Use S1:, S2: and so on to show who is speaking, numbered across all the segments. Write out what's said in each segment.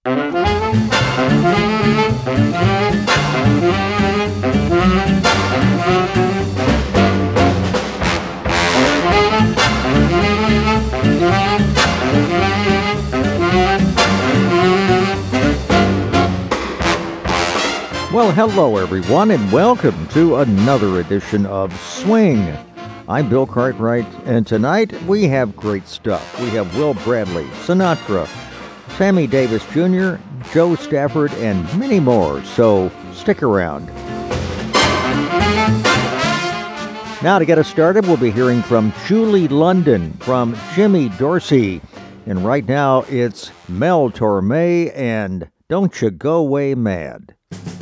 S1: Well, hello everyone, and welcome to another edition of Swing. I'm Bill Cartwright, and tonight we have great stuff. We have Will Bradley, Sinatra, Sammy Davis Jr., Joe Stafford, and many more, so stick around. Now to get us started, we'll be hearing from Julie London, from Jimmy Dorsey, and right now it's Mel Torme and Don't You Go Away Mad.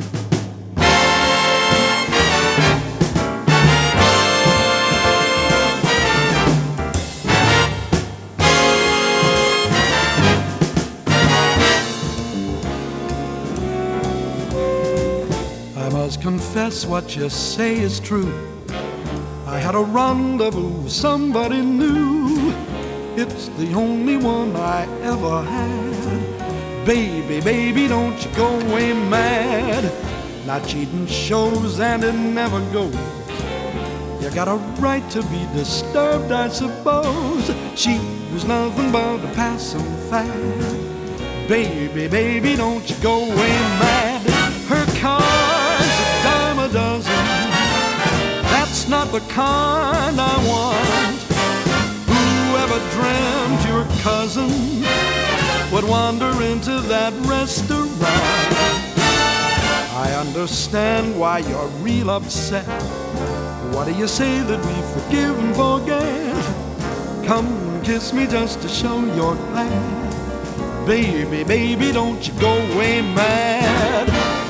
S2: Confess what you say is true. I had a rendezvous with somebody new. It's the only one I ever had. Baby, baby, don't you go away mad. Not cheating shows and it never goes. You got a right to be disturbed, I suppose. She was nothing but a passing fad. Baby, baby, don't you go away mad. Her car's a dime a dozen. That's not the kind I want. Whoever dreamt your cousin would wander into that restaurant? I understand why you're real upset. What do you say that we forgive and forget? Come and kiss me just to show you're glad. Baby, baby, don't you go away mad.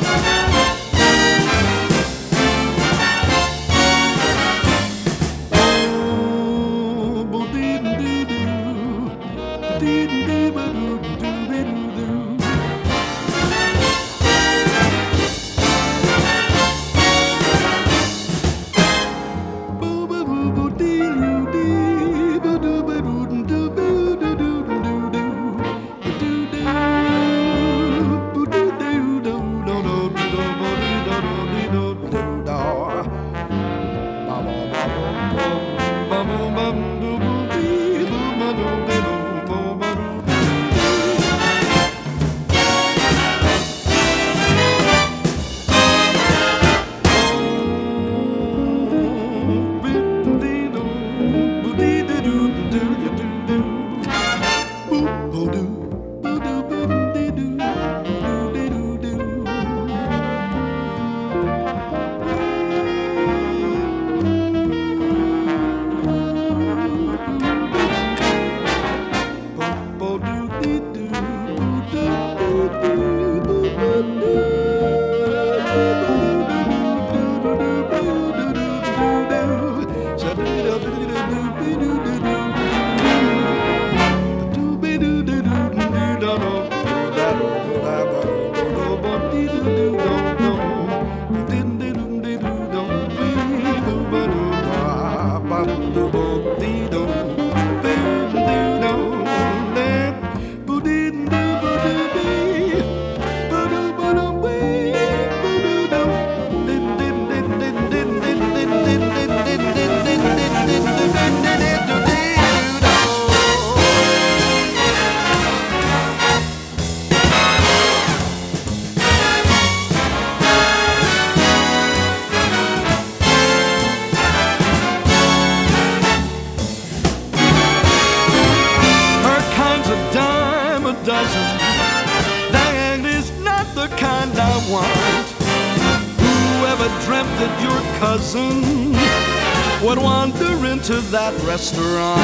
S2: That restaurant.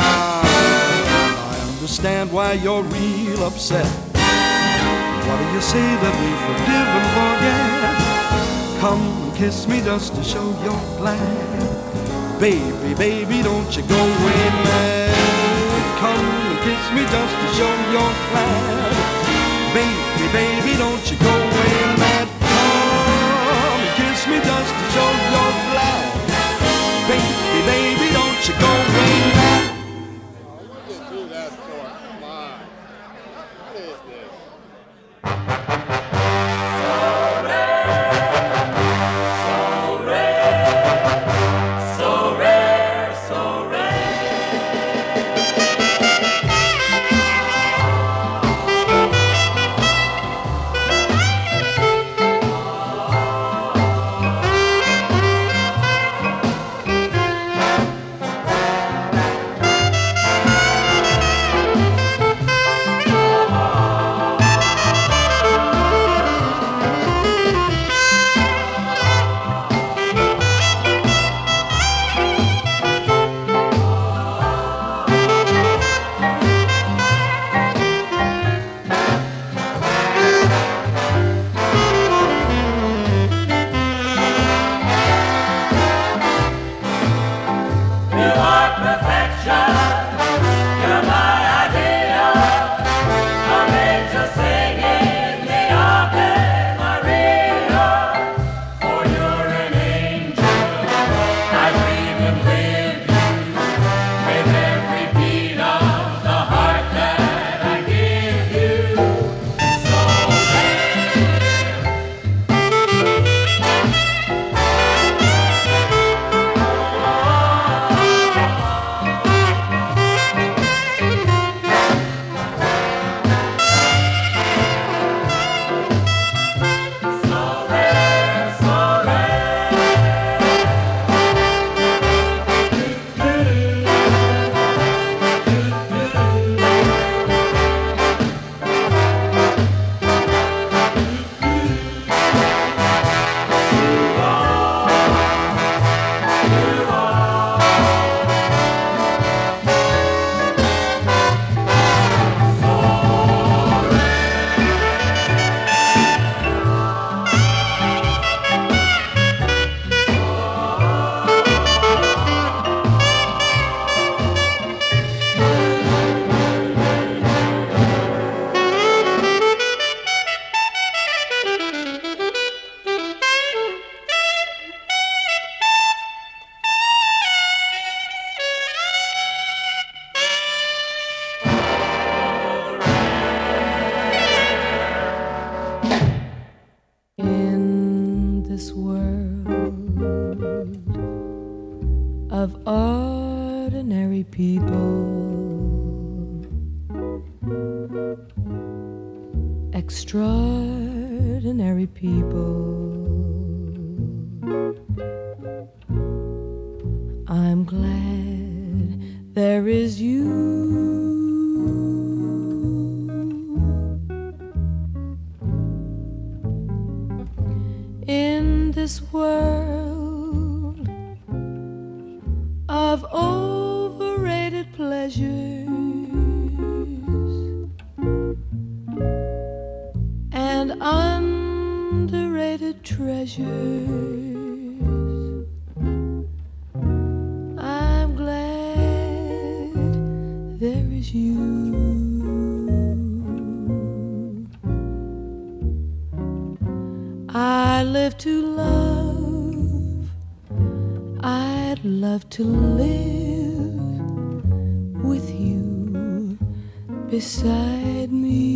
S2: I understand why you're real upset. What do you say that we forgive and forget? Come and kiss me just to show you're glad. Baby, baby, don't you go away mad. Come and kiss me just to show you're glad. Baby, baby, don't you go away mad. Come and kiss me just to show you're glad. Baby, baby, don't you go away mad.
S3: Just do that for it. Come on. What is this? extraordinary people. I'm glad there is you. In this world of overrated pleasures and underrated treasures, I'm glad there is you. I live to love, I'd love to live with you beside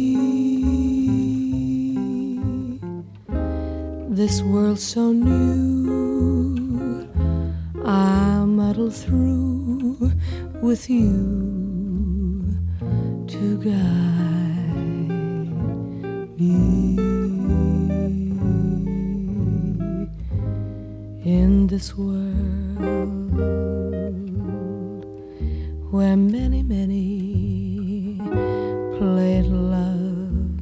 S3: me. This world's so new, I'll muddle through with you to guide me. In this world where many, many played love,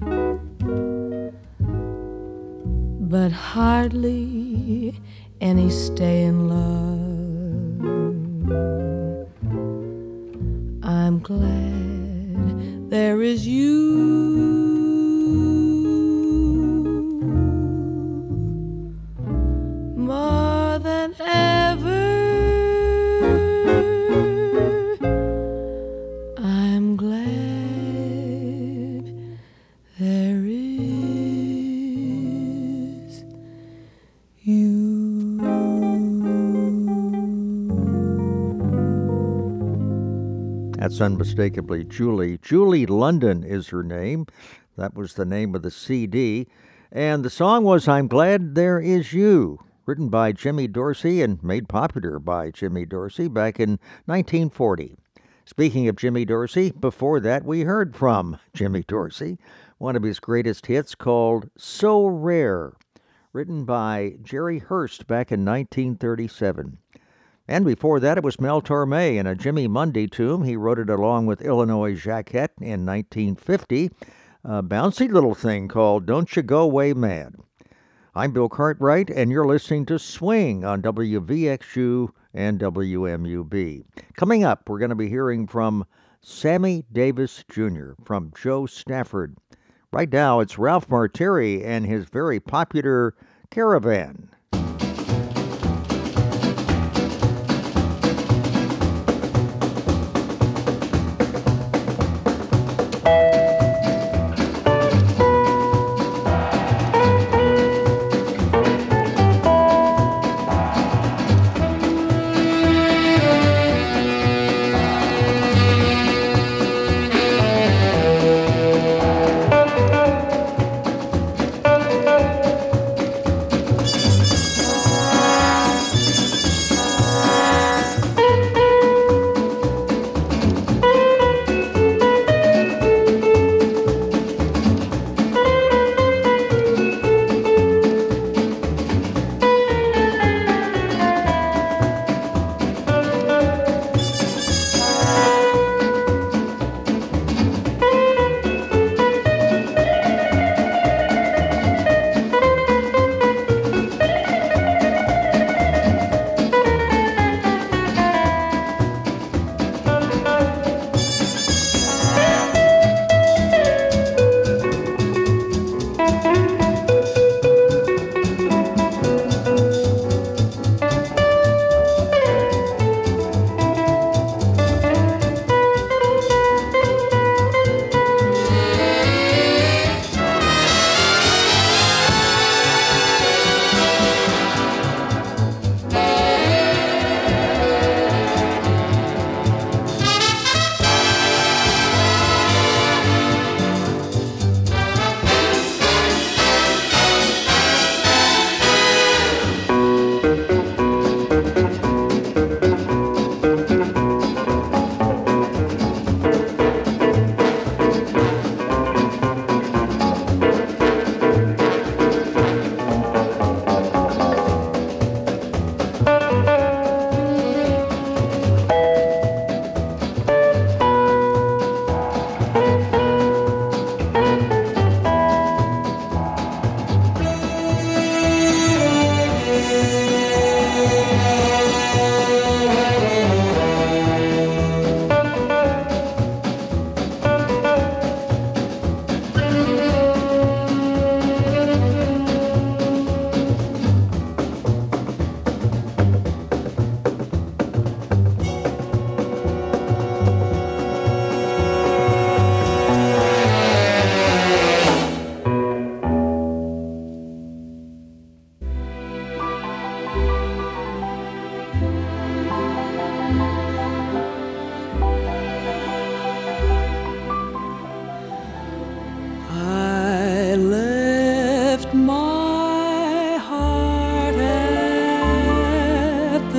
S3: but hardly any stay in love, I'm glad there is you. More than ever, I'm glad there is you.
S1: That's unmistakably Julie. Julie London is her name. That was the name of the CD. And the song was I'm Glad There Is You, written by Jimmy Dorsey and made popular by Jimmy Dorsey back in 1940. Speaking of Jimmy Dorsey, before that we heard from Jimmy Dorsey, one of his greatest hits called So Rare, written by Jerry Hurst back in 1937. And before that it was Mel Torme in a Jimmy Mundy tune. He wrote it along with Illinois Jacquet in 1950, a bouncy little thing called Don't You Go Away Mad. I'm Bill Cartwright, and you're listening to Swing on WVXU and WMUB. Coming up, we're going to be hearing from Sammy Davis Jr. from Joe Stafford. Right now, it's Ralph Martiri and his very popular Caravan.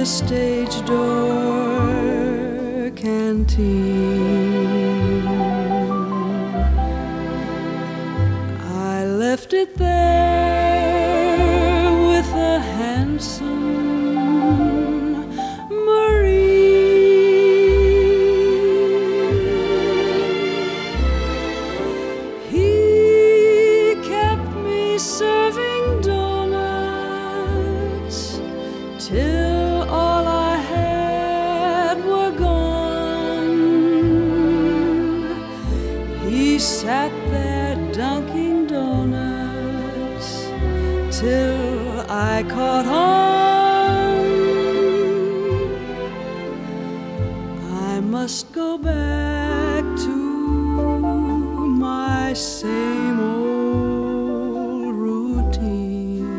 S3: the stage door canteen. I left it there with a handsome Marine. He kept me serving donuts till all I had were gone. He sat there dunking donuts till I caught on. I must go back to my same old routine.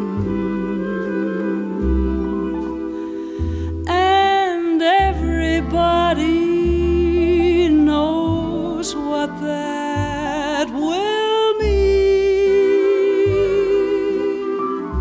S3: And everybody knows what that will mean.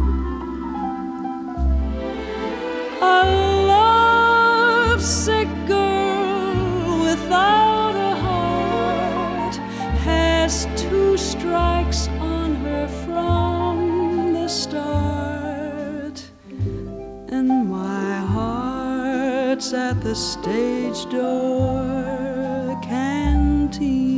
S3: A lovesick girl without a heart has two strikes on her from the start. And my heart's at the stage door canteen.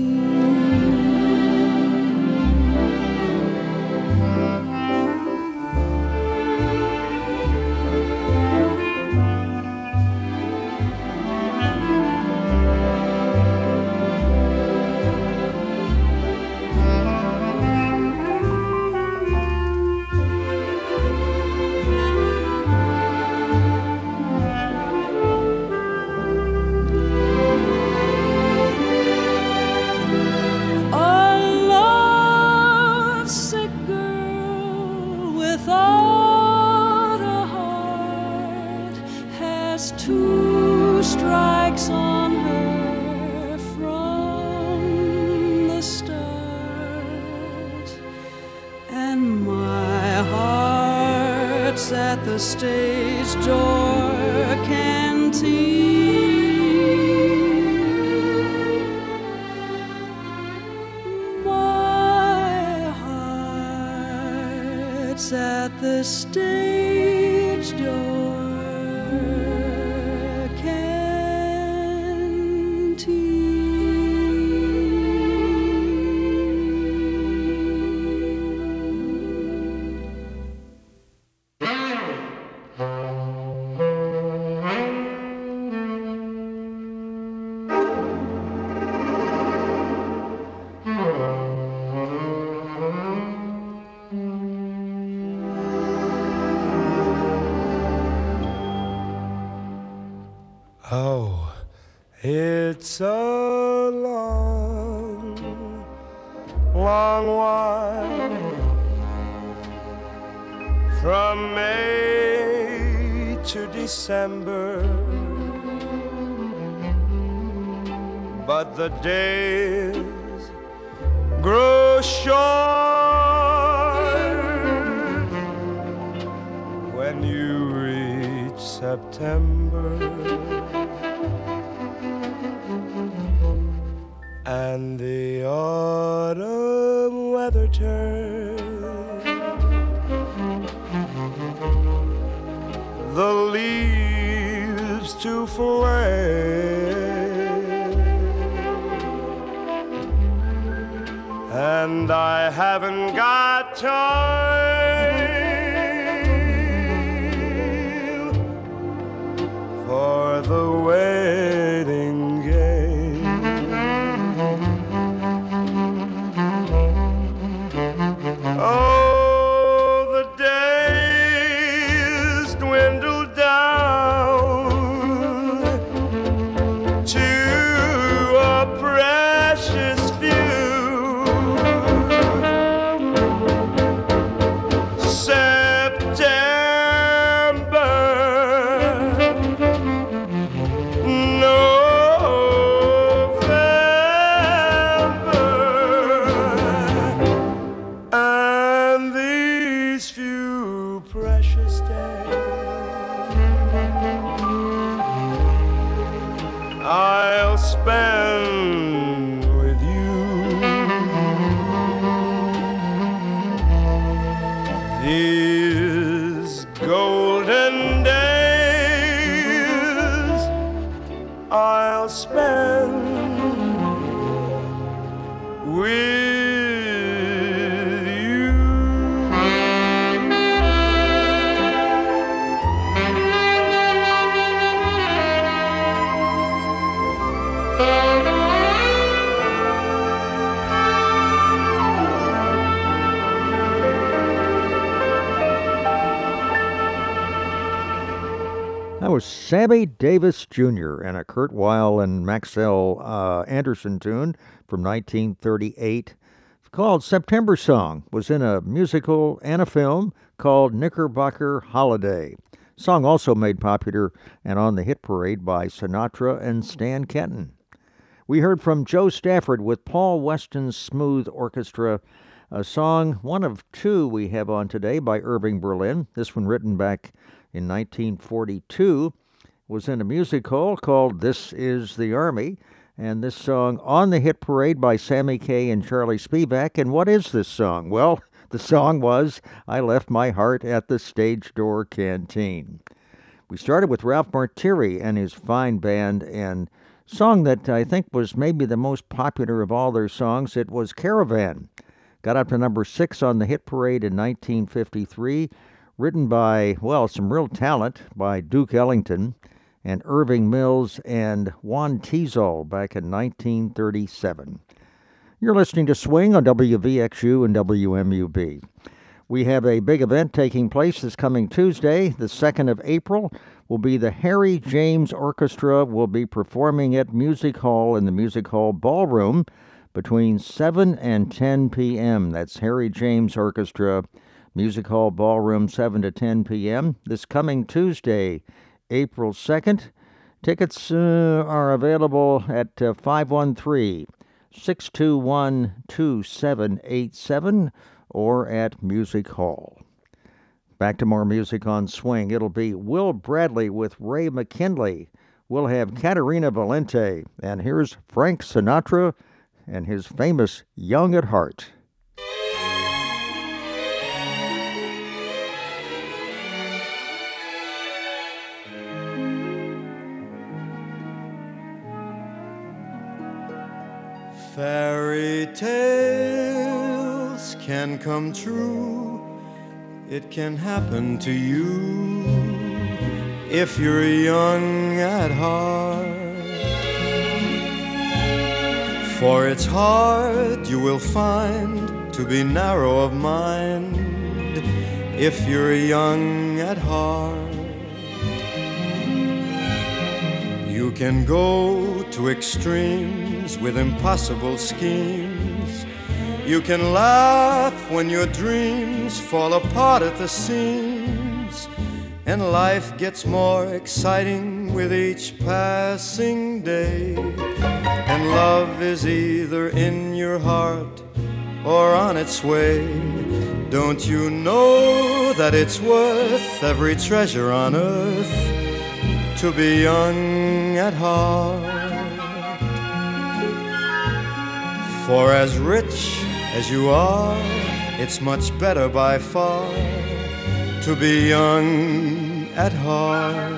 S3: A lovesick girl without a heart has two strikes on her from the start. And my heart's at the stage door canteen. My heart's at the stage door
S4: Oh, it's a long, long while from May to December, but the days grow short when you reach September. And the autumn weather turns, the leaves to flame, and I haven't got time for the waiting game. Oh, the days dwindle down to a precious few. September, no These golden days I'll spend with you.
S1: That was Sammy Davis Jr. and a Kurt Weill and Maxell Anderson tune from 1938 called September Song. Was in a musical and a film called Knickerbocker Holiday. Song also made popular and on the hit parade by Sinatra and Stan Kenton. We heard from Joe Stafford with Paul Weston's Smooth Orchestra, a song, one of two we have on today by Irving Berlin. This one written back in 1942, was in a musical called This Is the Army, and this song on the hit parade by Sammy Kaye and Charlie Spivak. And what is this song? Well, the song was I Left My Heart at the Stage Door Canteen. We started with Ralph Martiri and his fine band, and song that I think was maybe the most popular of all their songs. It was Caravan. Got up to number 6 on the hit parade in 1953. Written by, well, some real talent by Duke Ellington and Irving Mills and Juan Tizol back in 1937. You're listening to Swing on WVXU and WMUB. We have a big event taking place this coming Tuesday, the 2nd of April. Will be the Harry James Orchestra will be performing at Music Hall in the Music Hall Ballroom between 7 and 10 p.m. That's Harry James Orchestra, Music Hall Ballroom, 7 to 10 p.m. this coming Tuesday, April 2nd. Tickets are available at 513-621-2787 or at Music Hall. Back to more music on Swing. It'll be Will Bradley with Ray McKinley. We'll have Caterina Valente. And here's Frank Sinatra and his famous Young at Heart.
S4: Fairy tales can come true. It can happen to you if you're young at heart. For it's hard, you will find, to be narrow of mind if you're young at heart. You can go to extremes with impossible schemes. You can laugh when your dreams fall apart at the seams, and life gets more exciting with each passing day. And love is either in your heart or on its way. Don't you know that it's worth every treasure on earth to be young at heart? For as rich as you are, it's much better by far to be young at heart.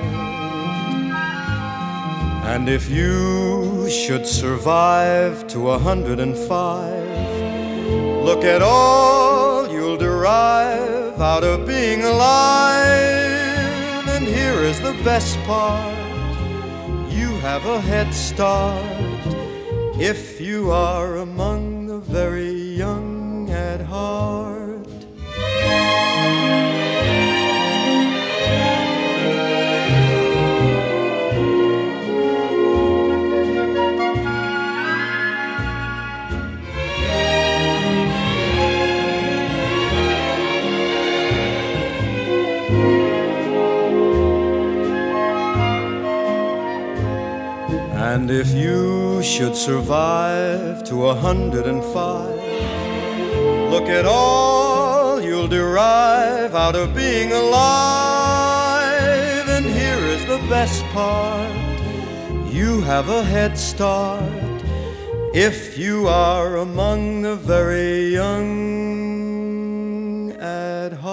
S4: And if you should survive to 105, look at all you'll derive out of being alive. And here is the best part, you have a head start if you are among the very young at heart. And if you should survive to 105, look at all you'll derive out of being alive. And here is the best part, you have a head start if you are among the very young at heart.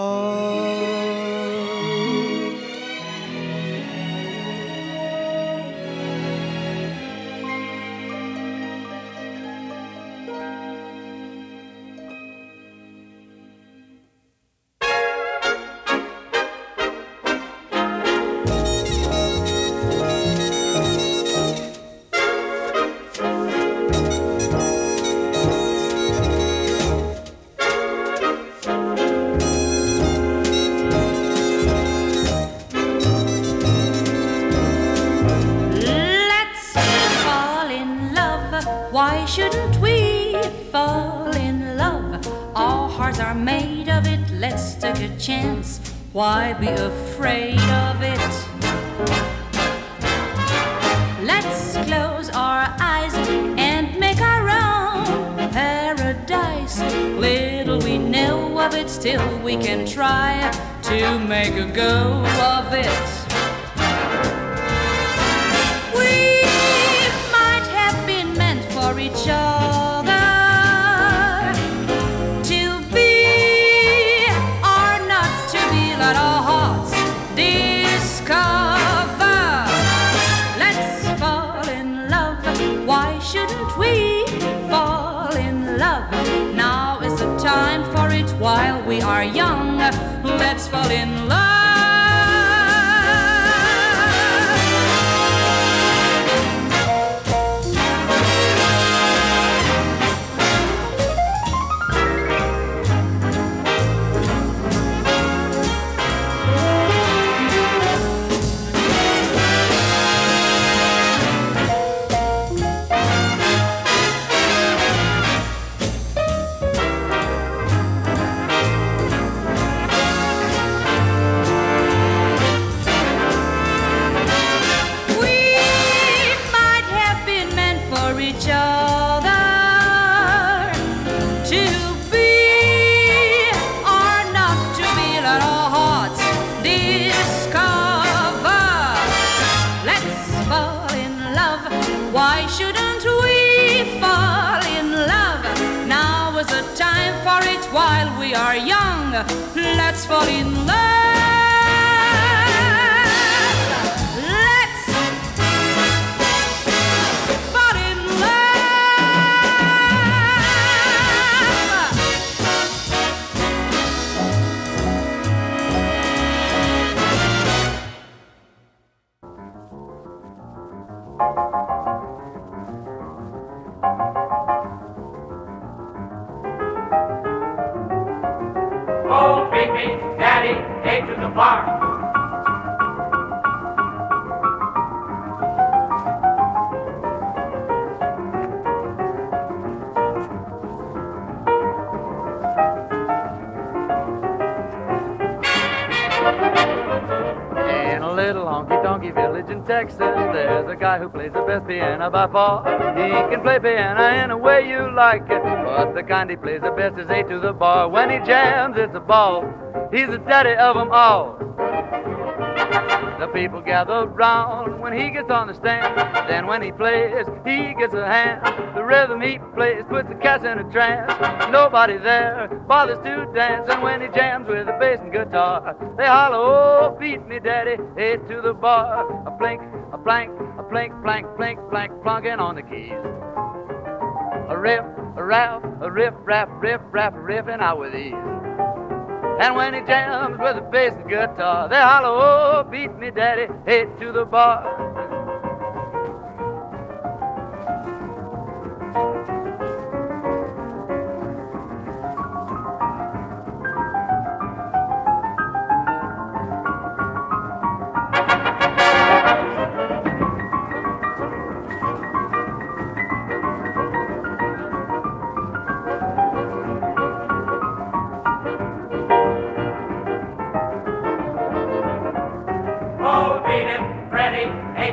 S3: hearts are made of it. Let's take a chance. Why be afraid of it? Let's close our eyes and make our own paradise. Little we know of it, still we can try to make a go of it. We might have been meant for each other, to be or not to be, let our hearts discover. Let's fall in love. Why shouldn't we fall in love? Now is the time for it while we are young. Let's fall in love. Why shouldn't we fall in love? Now is the time for it while we are young. Let's fall in love. Let's fall in love.
S5: Oh, baby, daddy, take to the bar.
S6: In a little honky-tonky village in Texas, there's a guy who plays the best piano by far. He can play piano in a way you like it, but the kind he plays the best is A to the bar. When he jams, it's a ball. He's the daddy of them all. The people gather round when he gets on the stand. Then when he plays, he gets a hand. The rhythm he plays puts the cats in a trance. Nobody there bothers to dance. And when he jams with a bass and guitar, they holler, oh, beat me, daddy, head to the bar. A plink, a plank, a plink, plank, plink, plank, plunking on the keys. A riff, a rap, a riff, rap, riff, rap, riffing out with ease. And when he jams with a bass and guitar, they holler, oh, beat me, daddy, head to the bar.
S5: Oh, beat him, Freddie,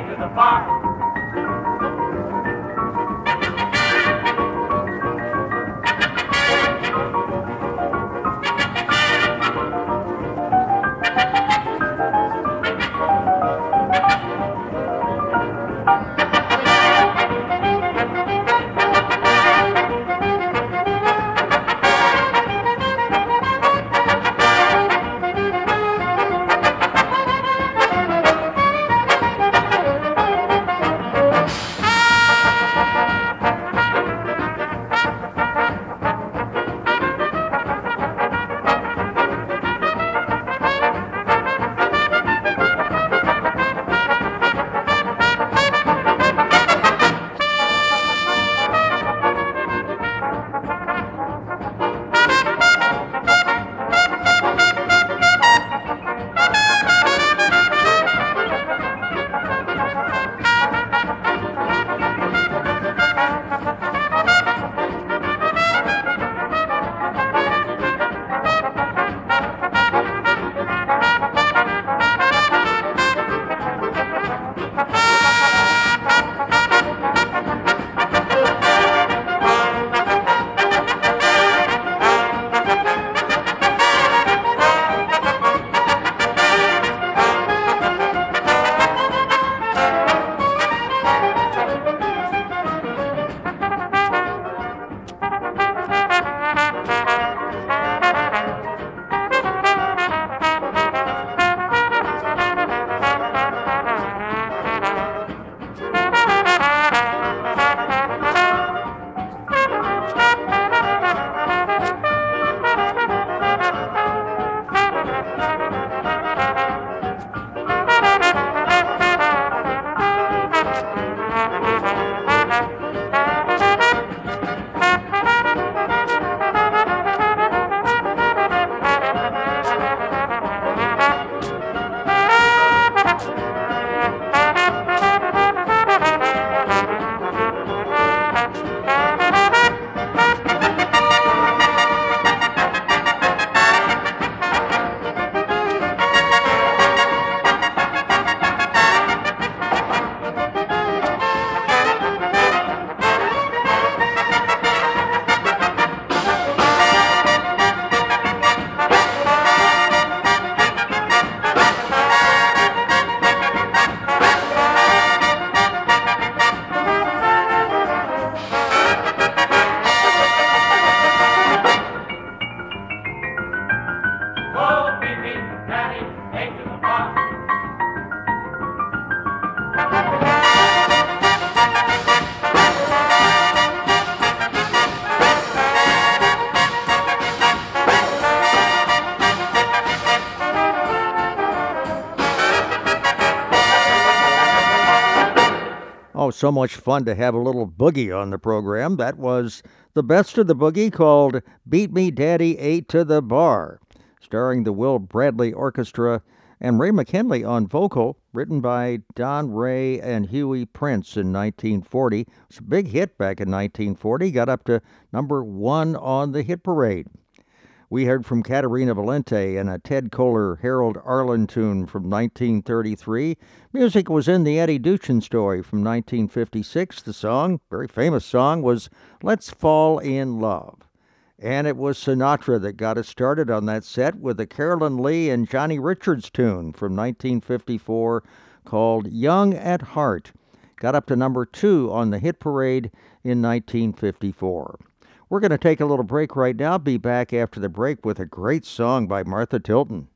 S1: Oh, so much fun to have a little boogie on the program. That was the best of the boogie called Beat Me Daddy A to the Bar, starring the Will Bradley Orchestra and Ray McKinley on vocal, written by Don Ray and Huey Prince in 1940. It was a big hit back in 1940, got up to number 1 on the hit parade. We heard from Caterina Valente and a Ted Koehler Harold Arlen tune from 1933. Music was in the Eddie Duchin Story from 1956. The song, very famous song, was Let's Fall in Love. And it was Sinatra that got us started on that set with a Carolyn Lee and Johnny Richards tune from 1954 called Young at Heart. Got up to number 2 on the hit parade in 1954. We're going to take a little break right now. Be back after the break with a great song by Martha Tilton.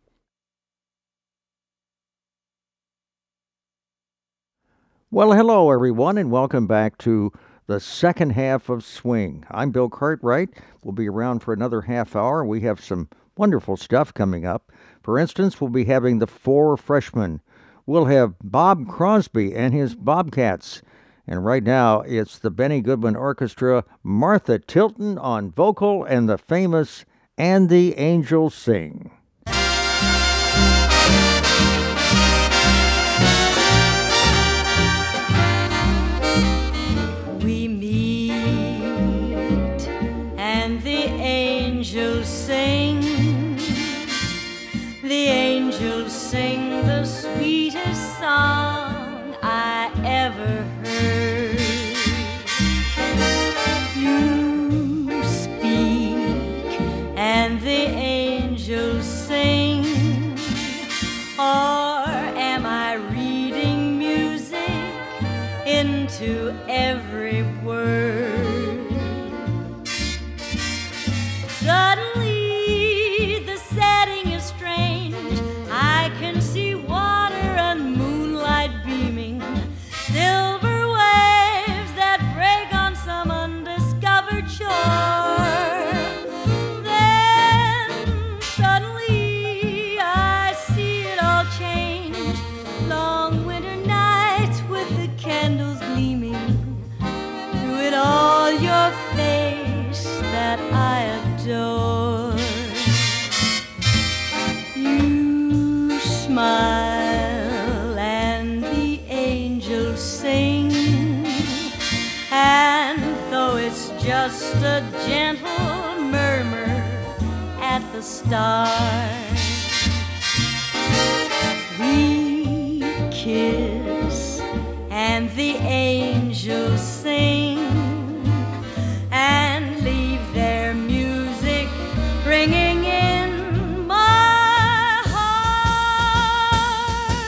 S1: Well, hello, everyone, and welcome back to the second half of Swing. I'm Bill Cartwright. We'll be around for another half hour. We have some wonderful stuff coming up. For instance, we'll be having the 4 Freshmen. We'll have Bob Crosby and his Bobcats. And right now, it's the Benny Goodman Orchestra, Martha Tilton on vocal, and the famous And the Angels Sing.
S3: We meet and the angels sing. The angels sing the sweetest song I ever heard. You speak and the angels sing. Or am I reading music into every word? Suddenly the setting is strange. I can see water and moonlight beaming, silver waves that break on some undiscovered shore. Then suddenly I see it all change. Long winter nights with the candles gleaming, through it all your face that I adore. You smile and the angels sing, and though it's just a gentle murmur at the start, we kiss and the angels sing and leave their music ringing in my heart.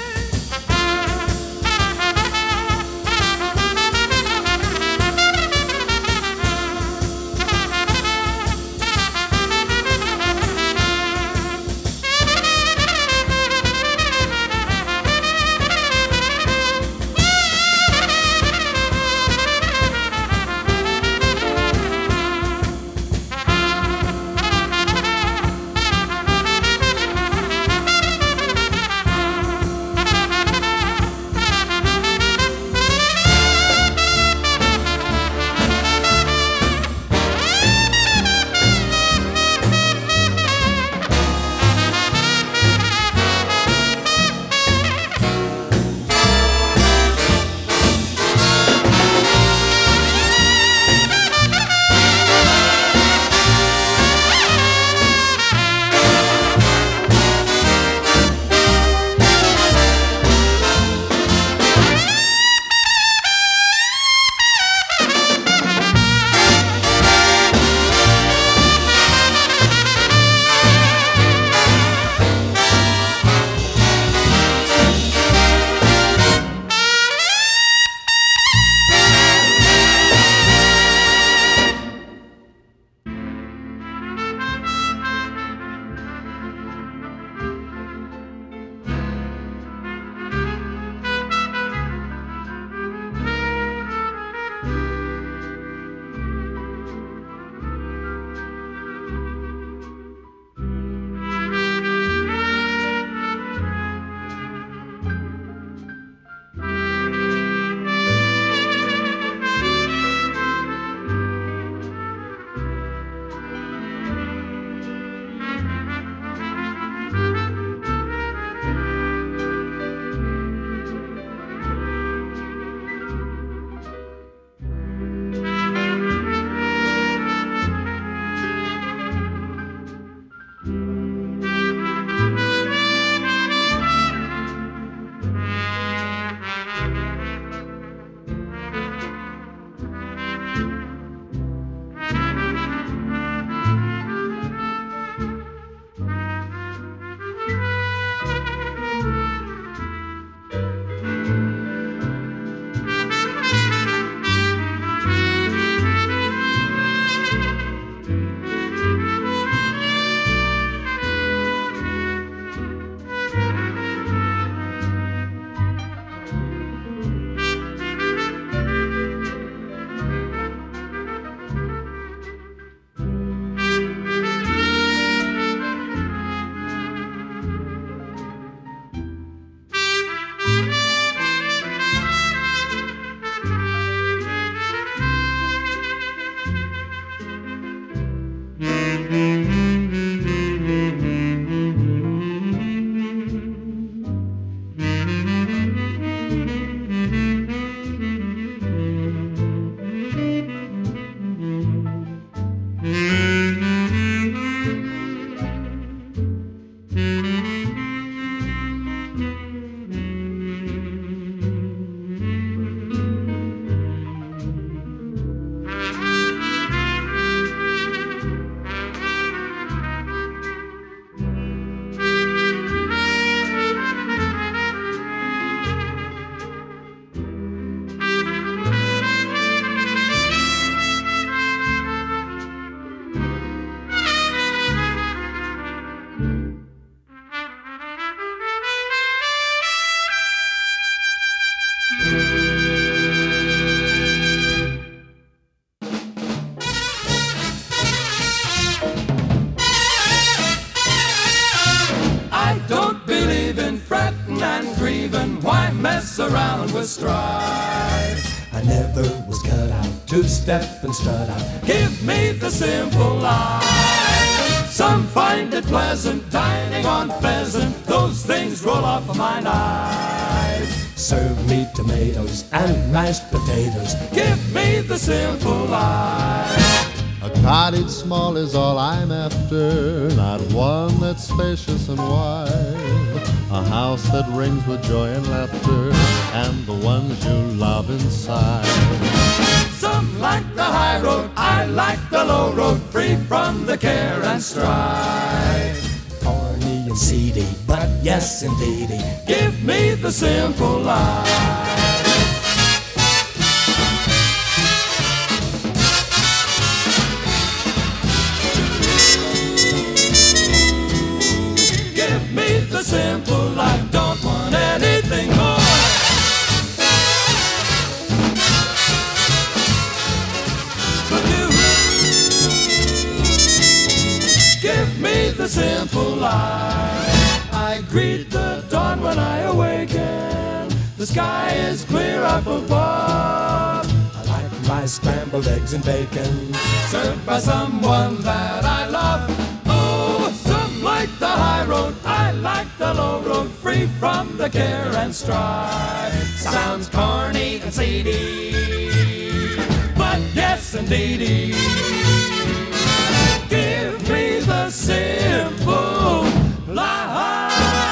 S2: with strife. I never was cut out to step and strut out. Give me the simple life. Some find it pleasant dining on pheasant. Those things roll off of my knife. Serve me tomatoes and mashed potatoes. Give me the simple life.
S7: A cottage small is all I'm after, not one that's spacious and wide. A house that rings with joy and laughter, and the ones you love inside.
S2: Some like the high road, I like the low road, free from the care and strife. Thorny and seedy, but yes indeedy, give me the simple life. The simple life, don't want anything more. But you give me the simple life. I greet the dawn when I awaken. The sky is clear up above. I like my scrambled eggs and bacon, served by someone that I love. Like the high road, I like the low road, free from the care and strife. Sounds corny and seedy, but yes indeedy. Give me the simple life.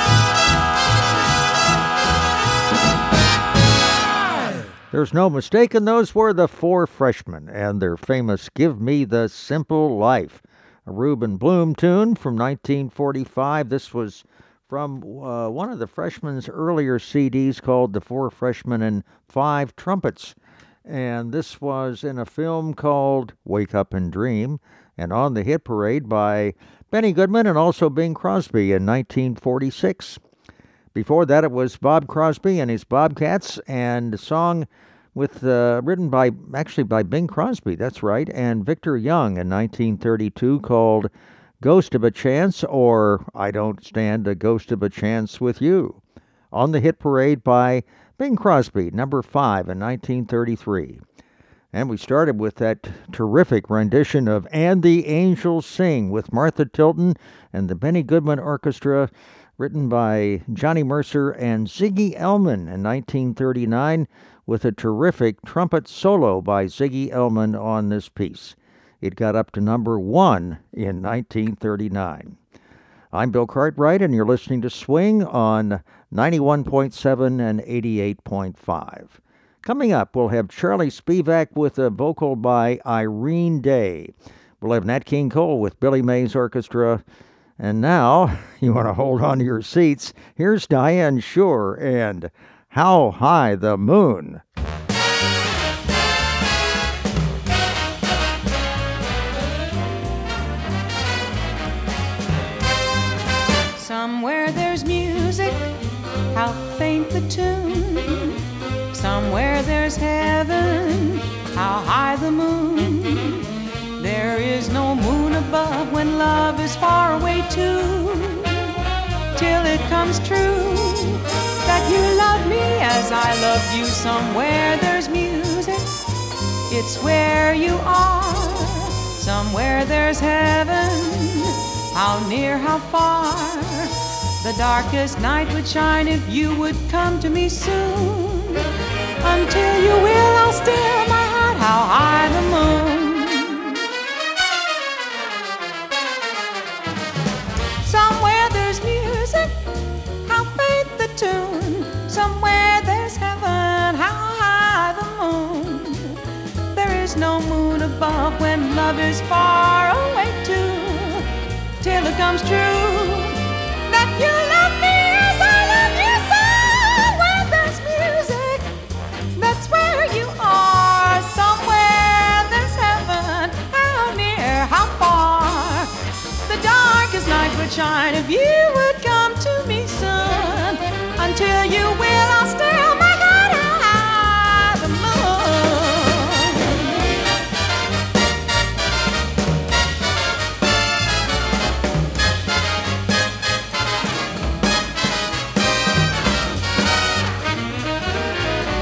S1: There's no mistaking, those were the Four Freshmen and their famous Give Me the Simple Life. A Reuben Bloom tune from 1945. This was from one of the Freshmen's earlier CDs called The Four Freshmen and Five Trumpets. And this was in a film called Wake Up and Dream and on the hit parade by Benny Goodman and also Bing Crosby in 1946. Before that, it was Bob Crosby and his Bobcats and a song written by Bing Crosby, that's right, and Victor Young in 1932 called Ghost of a Chance, or I Don't Stand a Ghost of a Chance with You. On the hit parade by Bing Crosby, number 5 in 1933. And we started with that terrific rendition of And the Angels Sing with Martha Tilton and the Benny Goodman Orchestra, written by Johnny Mercer and Ziggy Elman in 1939, with a terrific trumpet solo by Ziggy Elman on this piece. It got up to number 1 in 1939. I'm Bill Cartwright, and you're listening to Swing on 91.7 and 88.5. Coming up, we'll have Charlie Spivak with a vocal by Irene Day. We'll have Nat King Cole with Billy Mays Orchestra. And now, you want to hold on to your seats. Here's Diane Shore and How High the Moon.
S3: Somewhere there's music, how faint the tune. Somewhere there's heaven, how high the moon. There is no moon above when love is far away too. Till it comes true that you love me as I love you. Somewhere there's music, it's where you are. Somewhere there's heaven, how near, how far. The darkest night would shine if you would come to me soon. Until you will, I'll still my heart, how high the moon. Somewhere there's music, how faint the tune. Somewhere there's heaven, how high the moon. There is no moon above when love is far away too. Till it comes true that you love me as I love you. Somewhere there's music, that's where you are. Somewhere there's heaven, how near, how far. The darkest night would shine if you would come to me soon. Until you will, I'll still my heart high the moon.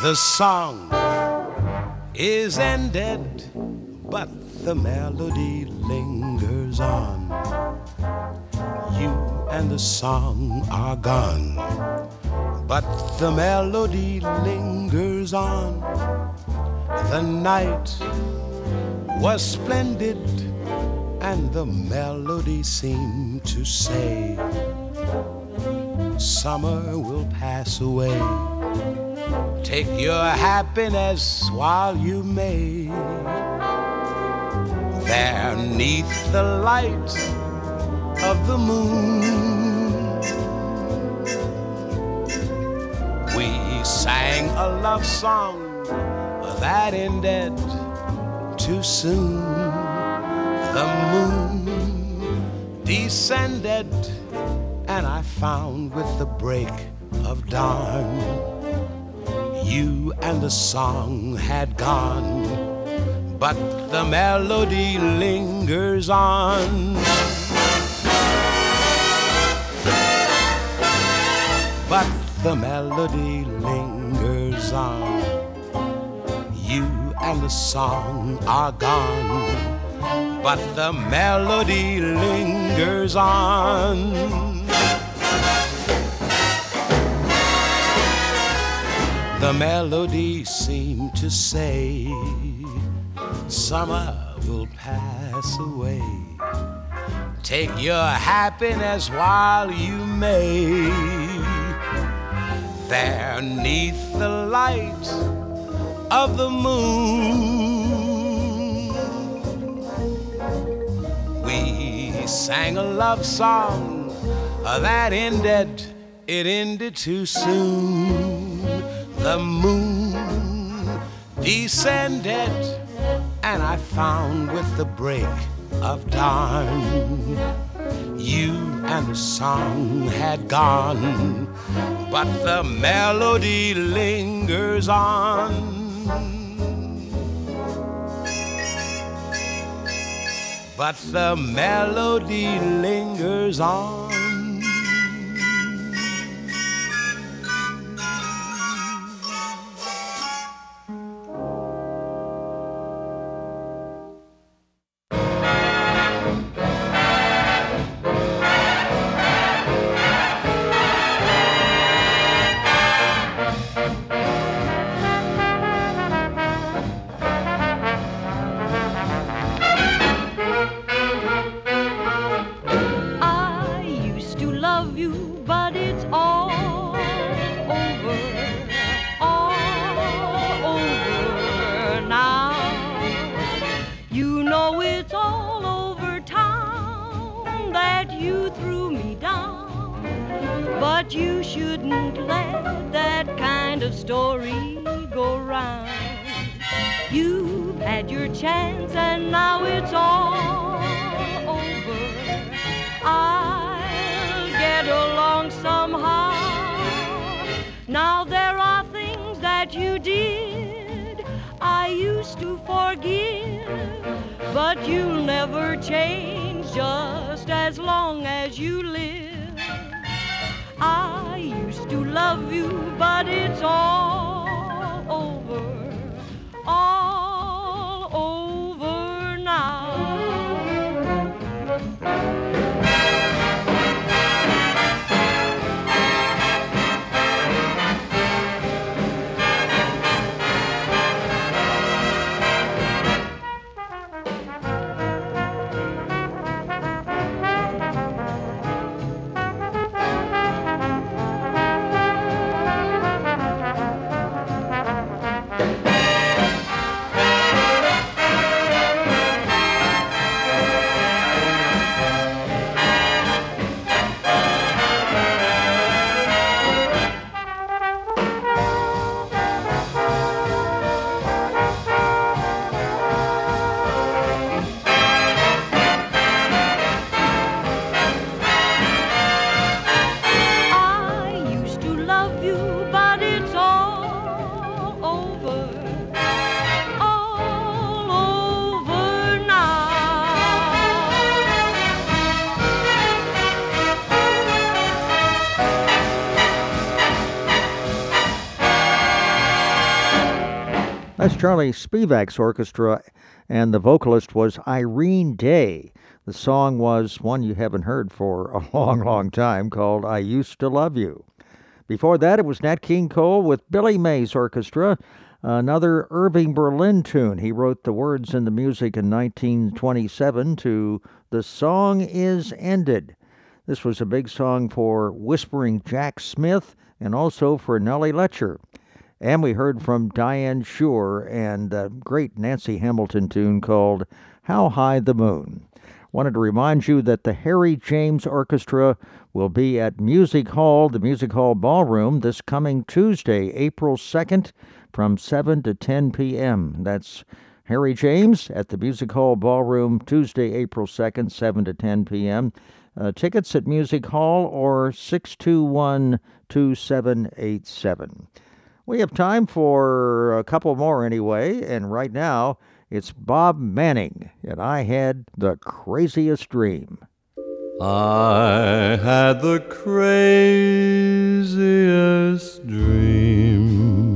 S8: The song is ended, but the melody lingers on. You and the song are gone, but the melody lingers on. The night was splendid, and the melody seemed to say, summer will pass away. Take your happiness while you may. There 'neath the light of the moon, we sang a love song that ended too soon. The moon descended, and I found with the break of dawn, you and the song had gone, but the melody lingers on. But the melody lingers on. You and the song are gone, but the melody lingers on. The melody seemed to say, summer will pass away. Take your happiness while you may. There 'neath the light of the moon, we sang a love song that ended, it ended too soon. The moon descended, and I found with the break of dawn, you and the song had gone, but the melody lingers on. But the melody lingers on.
S9: But you'll never change just as long as you live. I used to love you, but it's all over now.
S1: That's Charlie Spivak's orchestra, and the vocalist was Irene Day. The song was one you haven't heard for a long, long time, called I Used to Love You. Before that, it was Nat King Cole with Billy Mays Orchestra, another Irving Berlin tune. He wrote the words and the music in 1927 to The Song Is Ended. This was a big song for Whispering Jack Smith and also for Nellie Letcher. And we heard from Diane Shure and a great Nancy Hamilton tune called How High the Moon. Wanted to remind you that the Harry James Orchestra will be at Music Hall, the Music Hall Ballroom, this coming Tuesday, April 2nd, from 7 to 10 p.m. That's Harry James at the Music Hall Ballroom, Tuesday, April 2nd, 7 to 10 p.m. Tickets at Music Hall or 621-2787. We have time for a couple more anyway, and right now it's Bob Manning, and I Had the Craziest Dream.
S7: I had the craziest dream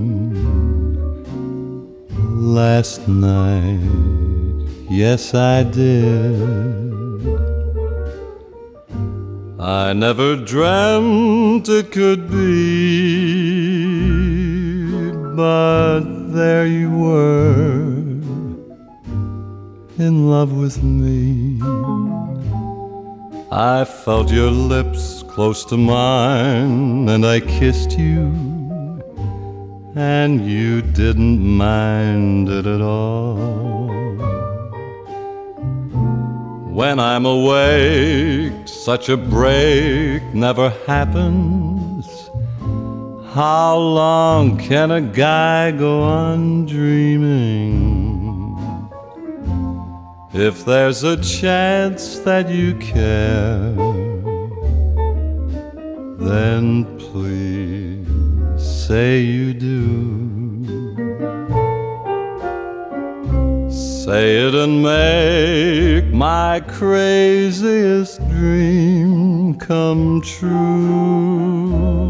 S7: last night. Yes, I did. I never dreamt it could be, but there you were, in love with me. I felt your lips close to mine, and I kissed you, and you didn't mind it at all. When I'm awake, such a break never happens. How long can a guy go on dreaming? If there's a chance that you care, then please say you do. Say it and make my craziest dream come true.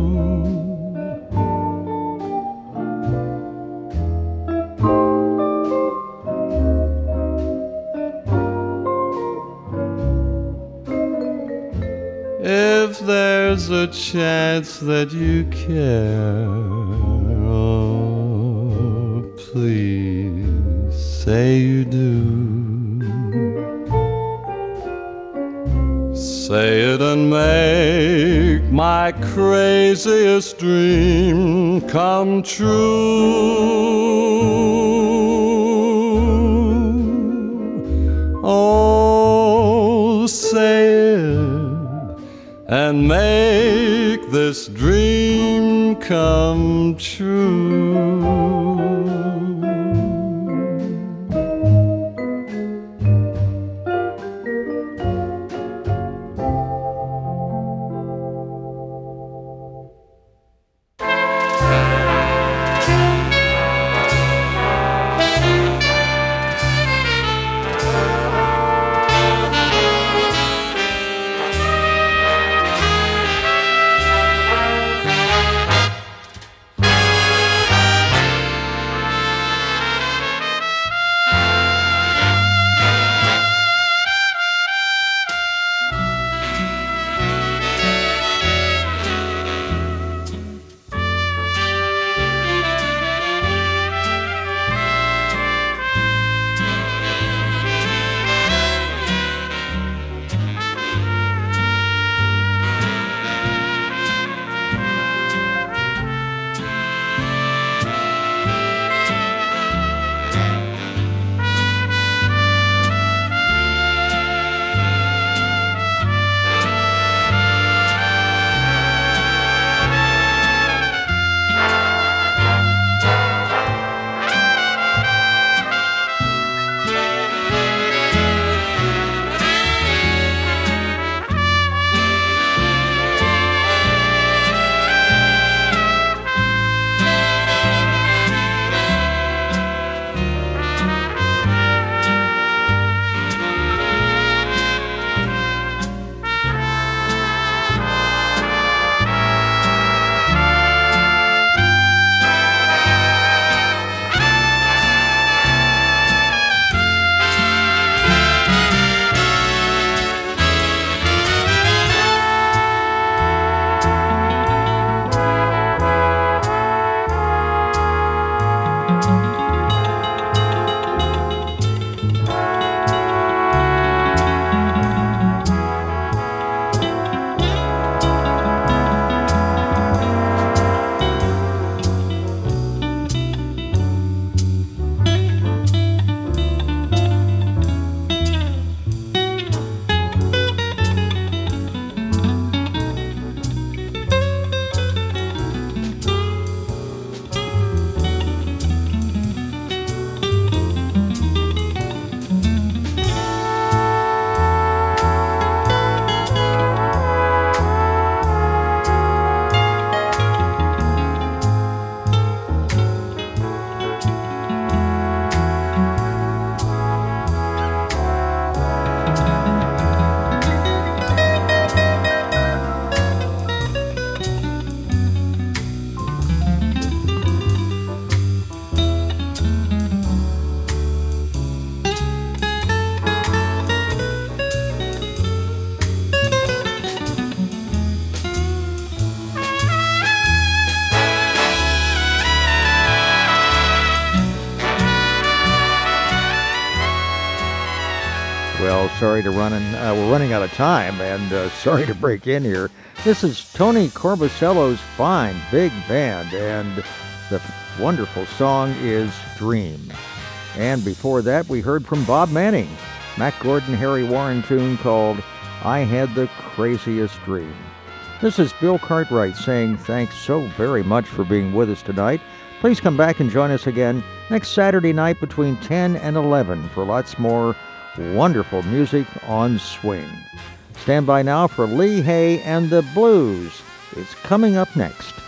S7: If there's a chance that you care, oh, please say you do. Say it and make my craziest dream come true. Oh, say it and make this dream come true.
S1: Well, sorry to we're running out of time, and sorry to break in here. This is Tony Corbusello's fine big band, and the wonderful song is Dream. And before that, we heard from Bob Manning, Mac Gordon, Harry Warren tune called I Had the Craziest Dream. This is Bill Cartwright saying thanks so very much for being with us tonight. Please come back and join us again next Saturday night between 10 and 11 for lots more wonderful music on swing. Stand by now for Lee Hay and the Blues. It's coming up next.